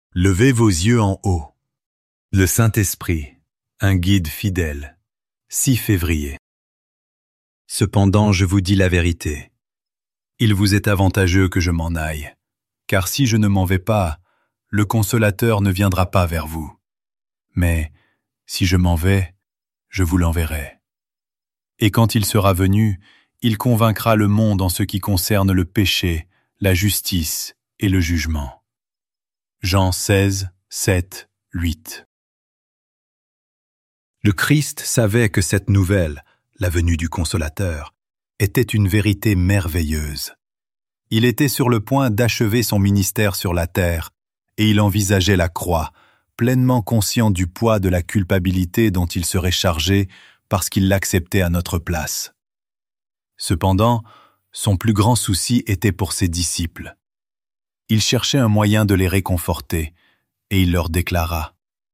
Levez vos yeux en haut. Le Saint-Esprit, un guide fidèle. 6 février. Cependant, je vous dis la vérité. Il vous est avantageux que je m'en aille, car si je ne m'en vais pas, le Consolateur ne viendra pas vers vous. Mais si je m'en vais, je vous l'enverrai. Et quand il sera venu, il convaincra le monde en ce qui concerne le péché, la justice et le jugement. Jean 16, 7, 8. Le Christ savait que cette nouvelle, la venue du Consolateur, était une vérité merveilleuse. Il était sur le point d'achever son ministère sur la terre, et il envisageait la croix, pleinement conscient du poids de la culpabilité dont il serait chargé parce qu'il l'acceptait à notre place. Cependant, son plus grand souci était pour ses disciples. Il cherchait un moyen de les réconforter, et il leur déclara :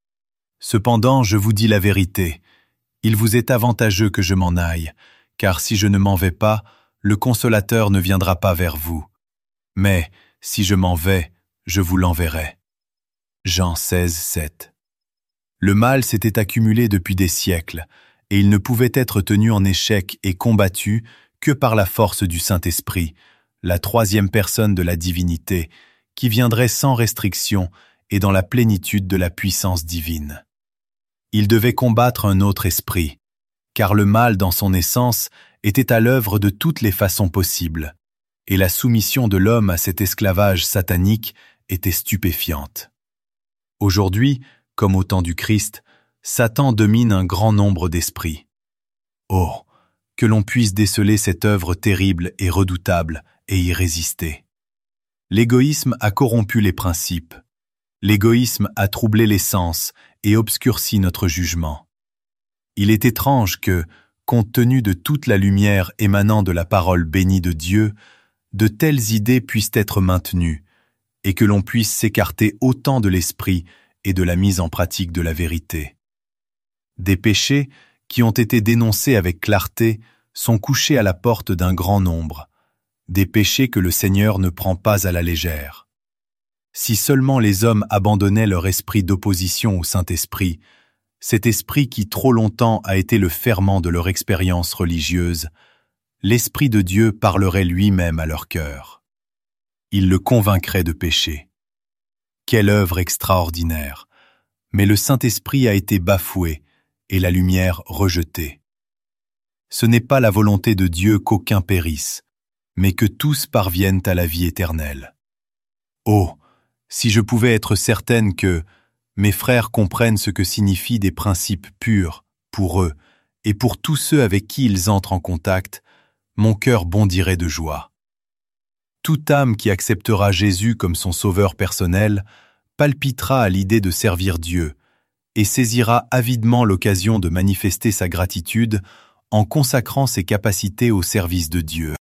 « Cependant, je vous dis la vérité, il vous est avantageux que je m'en aille, car si je ne m'en vais pas, le Consolateur ne viendra pas vers vous. Mais si je m'en vais, je vous l'enverrai. » Jean 16, 7. Le mal s'était accumulé depuis des siècles, et il ne pouvait être tenu en échec et combattu que par la force du Saint-Esprit, la troisième personne de la divinité, qui viendrait sans restriction et dans la plénitude de la puissance divine. Il devait combattre un autre esprit, car le mal dans son essence était à l'œuvre de toutes les façons possibles, et la soumission de l'homme à cet esclavage satanique était stupéfiante. Aujourd'hui, comme au temps du Christ, Satan domine un grand nombre d'esprits. Oh, que l'on puisse déceler cette œuvre terrible et redoutable et y résister. L'égoïsme a corrompu les principes. L'égoïsme a troublé les sens et obscurci notre jugement. Il est étrange que, compte tenu de toute la lumière émanant de la parole bénie de Dieu, de telles idées puissent être maintenues, et que l'on puisse s'écarter autant de l'esprit et de la mise en pratique de la vérité. Des péchés qui ont été dénoncés avec clarté sont couchés à la porte d'un grand nombre, des péchés que le Seigneur ne prend pas à la légère. Si seulement les hommes abandonnaient leur esprit d'opposition au Saint-Esprit, cet esprit qui trop longtemps a été le ferment de leur expérience religieuse, l'Esprit de Dieu parlerait lui-même à leur cœur. Il le convaincrait de péché. Quelle œuvre extraordinaire! Mais le Saint-Esprit a été bafoué et la lumière rejetée. Ce n'est pas la volonté de Dieu qu'aucun périsse, mais que tous parviennent à la vie éternelle. Oh, si je pouvais être certaine que mes frères comprennent ce que signifient des principes purs pour eux et pour tous ceux avec qui ils entrent en contact, mon cœur bondirait de joie. Toute âme qui acceptera Jésus comme son sauveur personnel palpitera à l'idée de servir Dieu et saisira avidement l'occasion de manifester sa gratitude en consacrant ses capacités au service de Dieu.